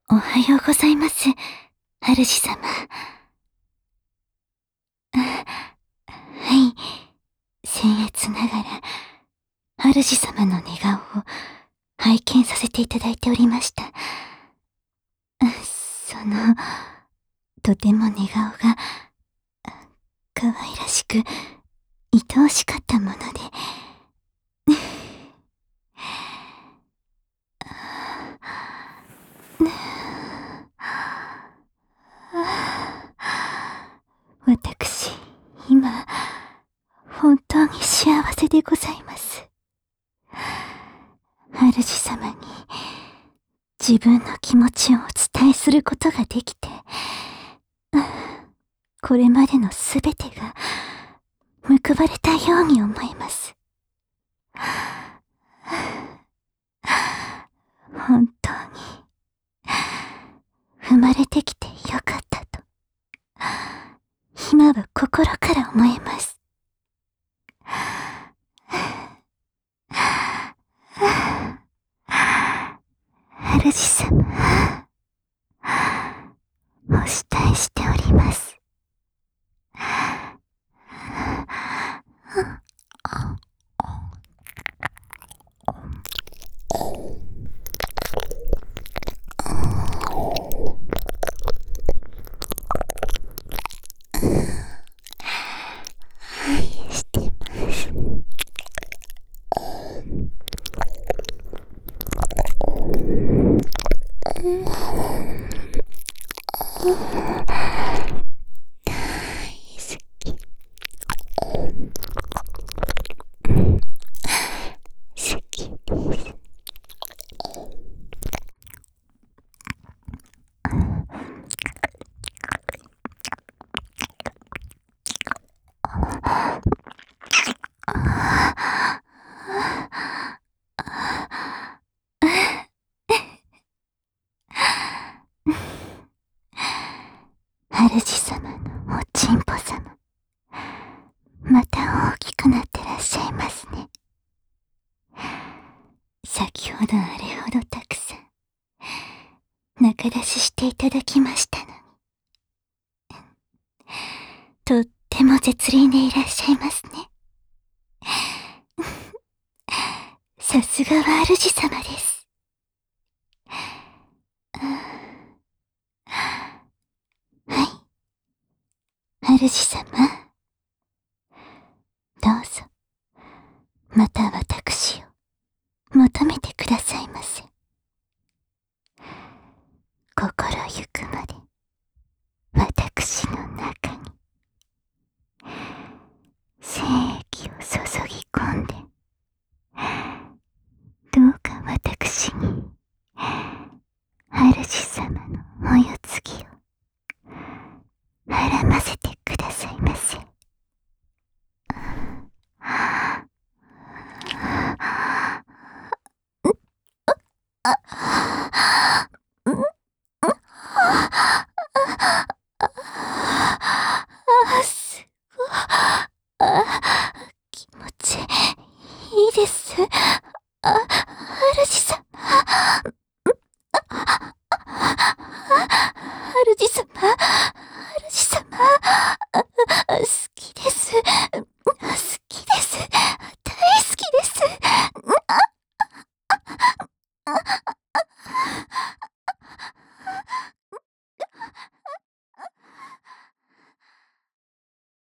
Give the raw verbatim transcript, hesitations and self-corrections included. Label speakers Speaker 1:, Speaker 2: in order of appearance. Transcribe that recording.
Speaker 1: おはようございます、主様。はい、僭越ながら、主様の寝顔を拝見させていただいておりました。その、とても寝顔が、可愛らしく、愛おしかったもので、私、今、本当に幸せでございます。主様に、自分の気持ちをお伝えすることができて、これまでのすべてが、報われたように思います。本当に、生まれてきてよかったと、今は心から思えます。主様、お慕いしております。愛してます。好きです。主様のおちんぽ様、また大きくなってらっしゃいますね。先ほどあれほどたくさん仲出ししていただきましたのに、とっても絶倫でいらっしゃいますね。さすがは主様です。はい、主様、どうぞ、また私を求めてくださいませ。心ゆくまで、私の中に、精液を注ぎ込んで、どうか私に、主様のお世継ぎを、はらませてくださいませ。すごい。気持ちいいです。あ、主様。主様。主様。好きです。好きです。